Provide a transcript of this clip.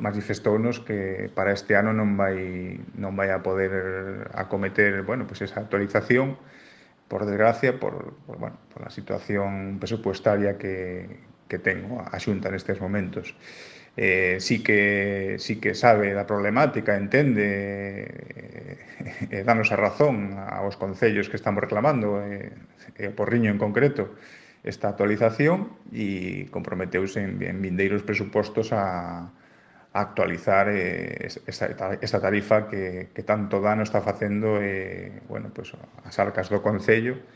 manifestounos que para este ano non vai a poder acometer, bueno, pues esa actualización, por desgracia, bueno, por a situación presupuestaria que ten a Xunta nestes momentos. Sí que sabe da problemática, entende, danos a razón aos concellos que estamos reclamando, o Porriño en concreto, esta actualización, e comprometeuse en vindeiros presupostos a actualizar esta tarifa que tanto dano está facendo, bueno, pues, as arcas do concello